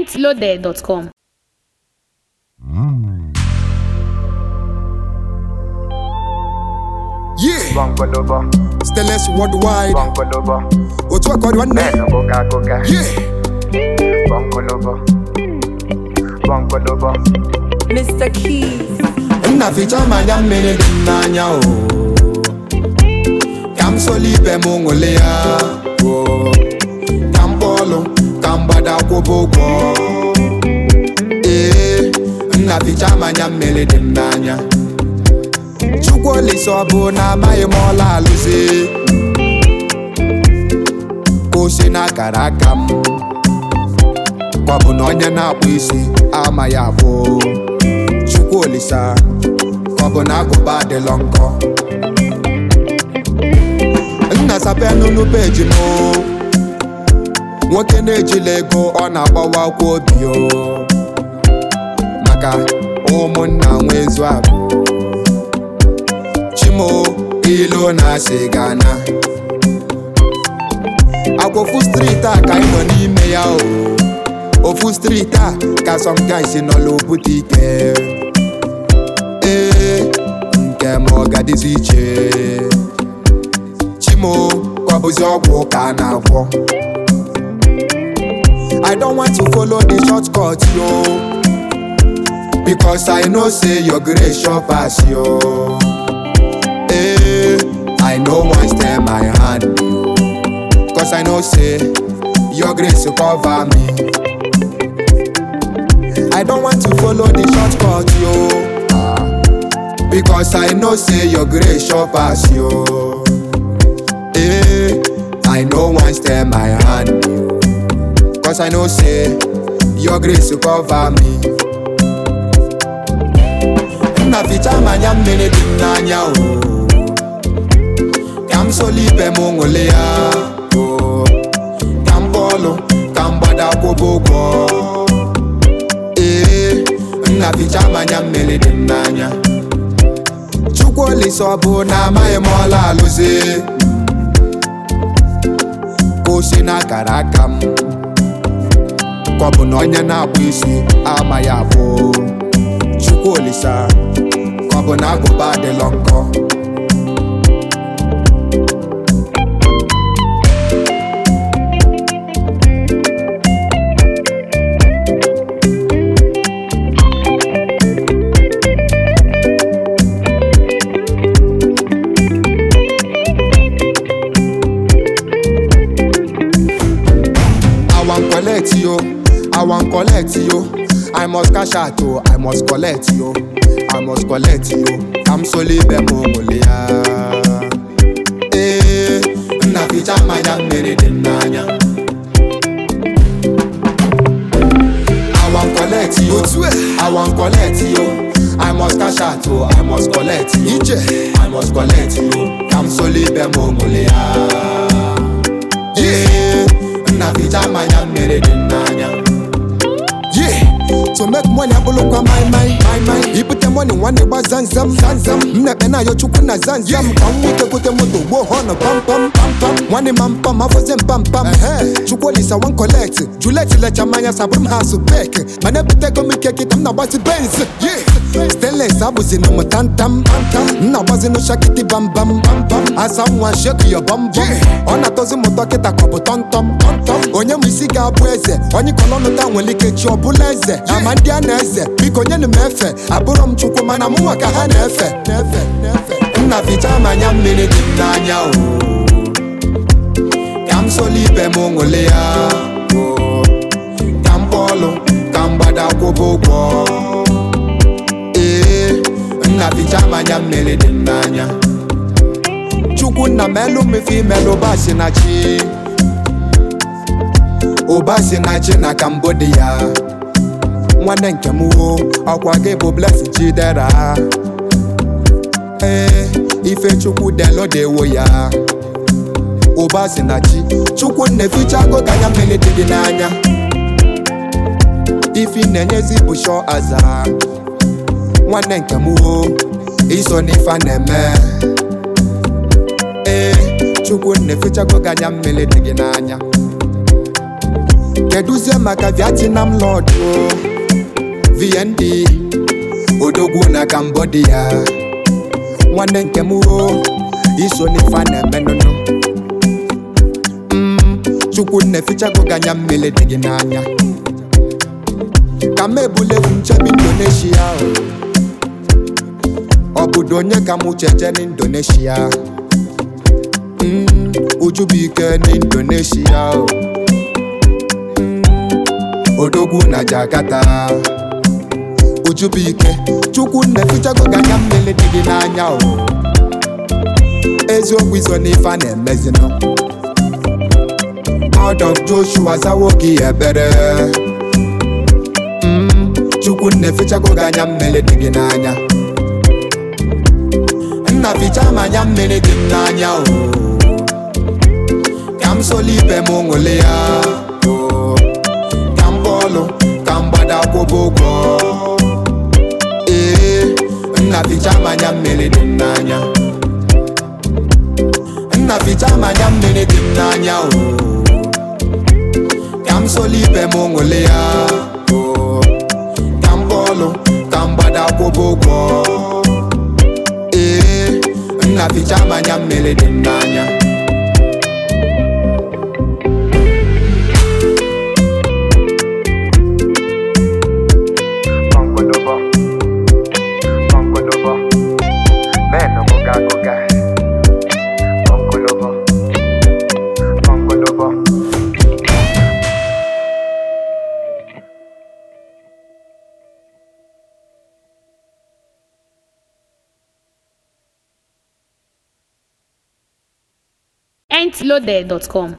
mintloaded.com. Yeah, Stainless worldwide. What's what called one name? Yeah, Mr. Keys. na ficha manya mene dinanya o. Kam soli be mongole ya o. Kam bolo, kam bada kobogo. Na ficha manya mene dinanya. Chukwoli sobo na mai mola luzi. Kosi na karakam. Kwabu nonya na kwisi ama ya bo. Chukwoli sa kwabu na kuba de lonko. Nna sape nunu peji mo. Nwoke na-eji lego ọ na-agbawa kwa obi o. Maka ụmụnna nwezu abụ. Chimo ilo na sigana. Agwofu street a ka ino n'ime ya o. Ofu street a ka some guys in all boutique. Nke mo gadizi iche. Chimo kwabuzi ogwo ka na agwo. I don't want to follow the shortcut yo. Because I know say your grace sure pass yo. I know one stay my hand yo. Cause I know say your grace will cover me. I don't want to follow the shortcut yo. Because I know say your grace sure pass yo. I know one stay my hand yo. Cause I know say your grace will cover me. Na ficha manya mene dinanya o. Kam soli be mongole ya o. Kam bolo, kam bada kobogo. Na ficha manya mene dinanya. Chukwoli sobo na mai mola luzi. Kosi na karakam. Kwabu nonya na kwisi ama ya bo. Chukwoli sa kwabu na kuba de lonko. I want collect you. I must cash out yo. I must collect you. I must collect you. I'm solely be mongolia. Na ficha manya mene dinanya. I want collect you. I want collect you. I must cash out yo. I must collect you. I must collect you. I'm solely be mongolia. Na ficha manya mene dinanya. To make money, I look at my. You put the money one day, but zanzam. Mnapena yo chukuna zanzam. Come with the good moto, wo on a pam. One man pam, I was in pam. Chukwoli sa one collect. Juliet let your mania sabrum house to bake. Man, every take on me cake it, I'm not about to Benz. Yeah. Stainless, I was in no tantam. No was in no shakiti bam. As someone shake your bum. On a dozen motoketa kobo tom. On your misiga boise. On your colonel town when lick your buleze. Amandia neze, bikonye ni mefe. Aburom chuko mana muwa kaha nefe. Na ficha manya mene dinanya o. Kam soli be mongole ya o. Kam bolo, kam bada kobogo. Na ficha manya mene dinanya. Chuku na melu mifi melu basi na chi. Obasi na chi na Cambodia. Mwane nke muwo ọkwa gị bụ blessing chidera. Ife chukwu delo dewo ya. Ụba si na chi chukwu na-eficha go ganya mmiri dị gị n'anya. Ifi na-enyezi bụ shọ aza. Nwanne nke muwo iso n'ife na-eme. Chukwu na-eficha go ganya mmiri dị gị n'anya. Keduzie maka Vietnam Lord VND Odogwu na Cambodia nwanne nke m iso n'ife na-emenụnụ Chukwu na-efichago gị anya mmiri dị gị n'anya ka m ebulewu nchebe Indonesia obodo onye ka m cheje n'Indonesia Ujubike n'Indonesia Odogwu na Jakarta Ujubike Chukwu na-efichago gị anya mmiri dị gị n'anya eziokwu iso n'ife na-emezinụ God of Joshua zawo gị ebere Chukwu na-efichago gị anya mmiri dị gị n'anya nna ficha m anya mmiri dị m n'anya ka m soli ibe m ṅụli ya ka m bọọlụ ka m gbada akwụkwọ ụgwọ nna ficha m anya mmiri dị m n'anya nna ficha m anya mmiri dị m n'anya ka m soli ibe m ṅụli ya ka m bọọlụ ka m gbada akwụkwọ ụgwọ nna ficha m anya mmiri dị m n'anya Entloaded.com